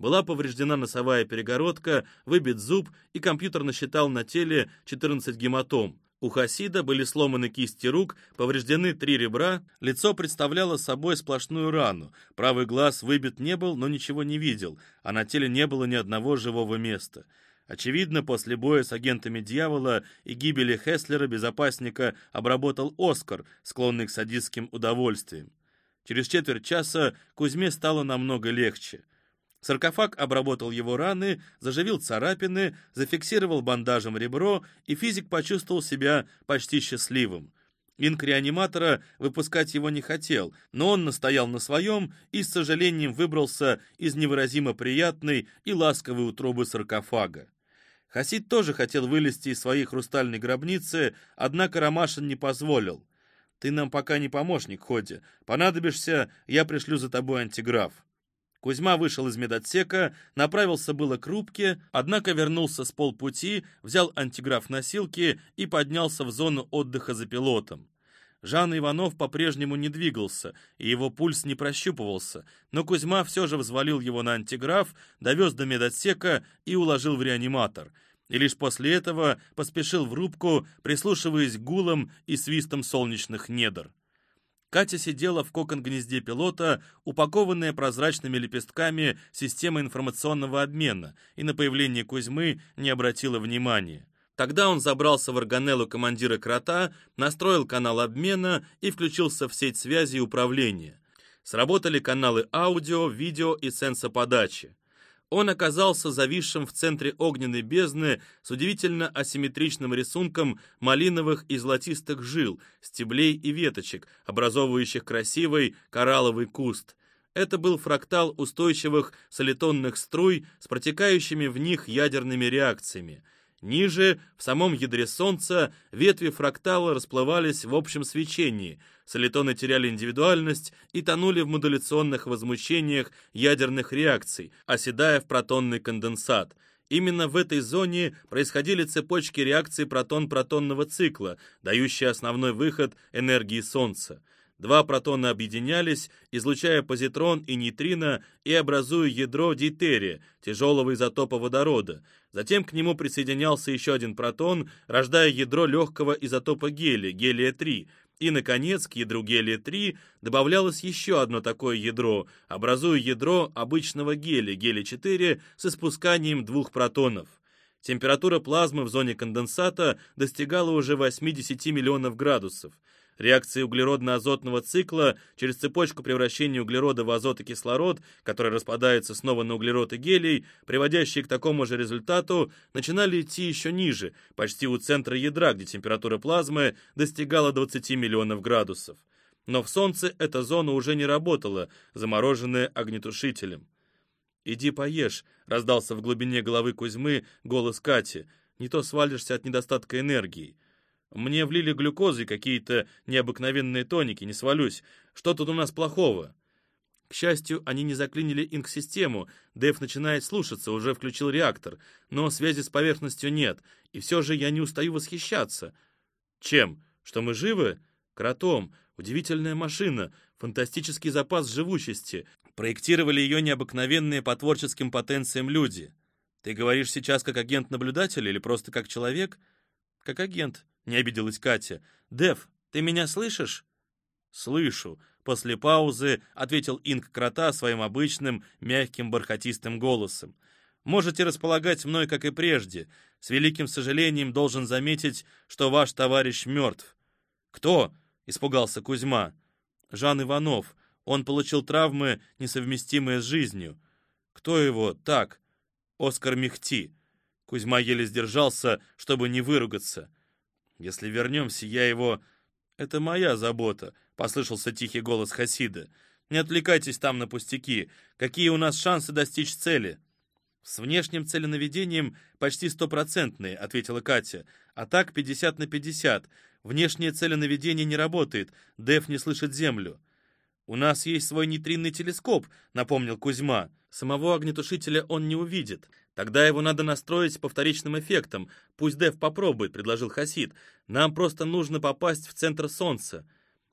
Была повреждена носовая перегородка, выбит зуб, и компьютер насчитал на теле 14 гематом. У Хасида были сломаны кисти рук, повреждены 3 ребра, лицо представляло собой сплошную рану, правый глаз выбит не был, но ничего не видел, а на теле не было ни одного живого места. Очевидно, после боя с агентами дьявола и гибели Хеслера безопасника обработал Оскар, склонный к садистским удовольствиям. Через четверть часа Кузьме стало намного легче. Саркофаг обработал его раны, заживил царапины, зафиксировал бандажем ребро, и физик почувствовал себя почти счастливым. Инк реаниматора выпускать его не хотел, но он настоял на своем и с сожалением выбрался из невыразимо приятной и ласковой утробы саркофага. Хасид тоже хотел вылезти из своей хрустальной гробницы, однако Ромашин не позволил. «Ты нам пока не помощник, Ходя. Понадобишься, я пришлю за тобой антиграф». Кузьма вышел из медотсека, направился было к рубке, однако вернулся с полпути, взял антиграф-носилки и поднялся в зону отдыха за пилотом. Жан Иванов по-прежнему не двигался, и его пульс не прощупывался, но Кузьма все же взвалил его на антиграф, довез до медотсека и уложил в реаниматор. И лишь после этого поспешил в рубку, прислушиваясь к гулам и свистам солнечных недр. Катя сидела в кокон-гнезде пилота, упакованная прозрачными лепестками системы информационного обмена, и на появление Кузьмы не обратила внимания. Тогда он забрался в органеллу командира Крота, настроил канал обмена и включился в сеть связи и управления. Сработали каналы аудио, видео и сенсоподачи. Он оказался зависшим в центре огненной бездны с удивительно асимметричным рисунком малиновых и золотистых жил, стеблей и веточек, образовывающих красивый коралловый куст. Это был фрактал устойчивых солитонных струй с протекающими в них ядерными реакциями. Ниже, в самом ядре Солнца, ветви фрактала расплывались в общем свечении, солитоны теряли индивидуальность и тонули в модуляционных возмущениях ядерных реакций, оседая в протонный конденсат. Именно в этой зоне происходили цепочки реакций протон-протонного цикла, дающие основной выход энергии Солнца. Два протона объединялись, излучая позитрон и нейтрино и образуя ядро дейтерия, тяжелого изотопа водорода. Затем к нему присоединялся еще один протон, рождая ядро легкого изотопа гелия, гелия-3. И, наконец, к ядру гелия-3 добавлялось еще одно такое ядро, образуя ядро обычного гелия, гелия-4, с испусканием 2 протонов. Температура плазмы в зоне конденсата достигала уже 80 миллионов градусов. Реакции углеродно-азотного цикла через цепочку превращения углерода в азот и кислород, который распадается снова на углерод и гелий, приводящие к такому же результату, начинали идти еще ниже, почти у центра ядра, где температура плазмы достигала 20 миллионов градусов. Но в Солнце эта зона уже не работала, замороженная огнетушителем. «Иди поешь», — раздался в глубине головы Кузьмы голос Кати, — «не то свалишься от недостатка энергии». «Мне влили глюкозы и какие-то необыкновенные тоники, не свалюсь. Что тут у нас плохого?» К счастью, они не заклинили инк-систему. Дэв начинает слушаться, уже включил реактор. Но связи с поверхностью нет. И все же я не устаю восхищаться. Чем? Что мы живы? Кротом. Удивительная машина. Фантастический запас живучести. Проектировали ее необыкновенные по творческим потенциям люди. Ты говоришь сейчас как агент-наблюдатель или просто как человек? Как агент. Не обиделась Катя. «Дэв, ты меня слышишь?» «Слышу», — после паузы ответил инк Крота своим обычным, мягким, бархатистым голосом. «Можете располагать мной, как и прежде. С великим сожалением должен заметить, что ваш товарищ мертв». «Кто?» — испугался Кузьма. «Жан Иванов. Он получил травмы, несовместимые с жизнью». «Кто его? Так». «Оскар Мехти». Кузьма еле сдержался, чтобы не выругаться. «Если вернемся, я его...» «Это моя забота», — послышался тихий голос Хасида. «Не отвлекайтесь там на пустяки. Какие у нас шансы достичь цели?» «С внешним целенаведением почти 100%, — ответила Катя. «А так 50 на 50. Внешнее целенаведение не работает. Дэв не слышит землю». «У нас есть свой нейтринный телескоп», — напомнил Кузьма. «Самого огнетушителя он не увидит. Тогда его надо настроить по вторичным эффектам. Пусть Дэв попробует», — предложил Хасид. «Нам просто нужно попасть в центр Солнца».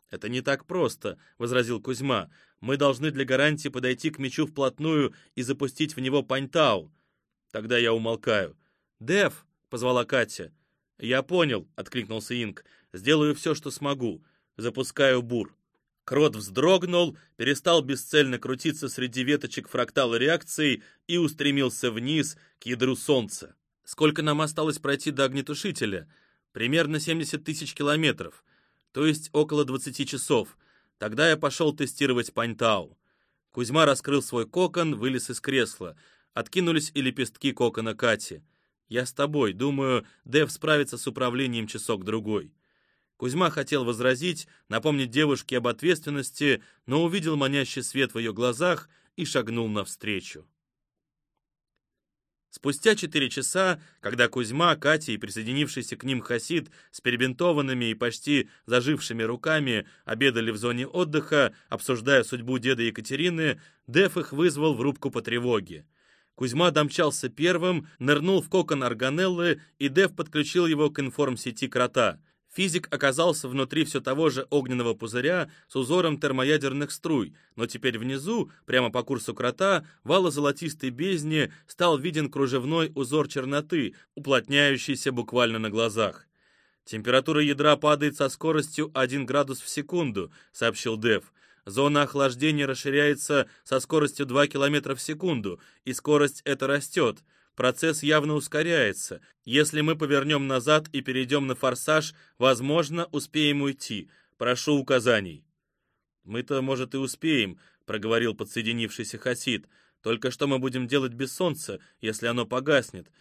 «Это не так просто», — возразил Кузьма. «Мы должны для гарантии подойти к мячу вплотную и запустить в него паньтау». Тогда я умолкаю. «Дэв!» — позвала Катя. «Я понял», — откликнулся Инк. «Сделаю все, что смогу. Запускаю бур». Крот вздрогнул, перестал бесцельно крутиться среди веточек фрактала реакции и устремился вниз к ядру Солнца. «Сколько нам осталось пройти до огнетушителя?» «Примерно 70 тысяч километров, то есть около 20 часов. Тогда я пошел тестировать паньтау». Кузьма раскрыл свой кокон, вылез из кресла. Откинулись и лепестки кокона Кати. «Я с тобой. Думаю, Дэв справится с управлением часок-другой». Кузьма хотел возразить, напомнить девушке об ответственности, но увидел манящий свет в ее глазах и шагнул навстречу. Спустя 4 часа, когда Кузьма, Катя и присоединившийся к ним Хасид с перебинтованными и почти зажившими руками обедали в зоне отдыха, обсуждая судьбу деда Екатерины, Дэв их вызвал в рубку по тревоге. Кузьма домчался первым, нырнул в кокон органеллы, и Дэв подключил его к информсети крота. Физик оказался внутри все того же огненного пузыря с узором термоядерных струй, но теперь внизу, прямо по курсу крота, в ало-золотистой бездне стал виден кружевной узор черноты, уплотняющийся буквально на глазах. «Температура ядра падает со скоростью 1 градус в секунду», — сообщил Дэв. «Зона охлаждения расширяется со скоростью 2 километра в секунду, и скорость эта растет. Процесс явно ускоряется. Если мы повернем назад и перейдем на форсаж, возможно, успеем уйти. Прошу указаний». «Мы-то, может, и успеем», — проговорил подсоединившийся Хасид. «Только что мы будем делать без солнца, если оно погаснет?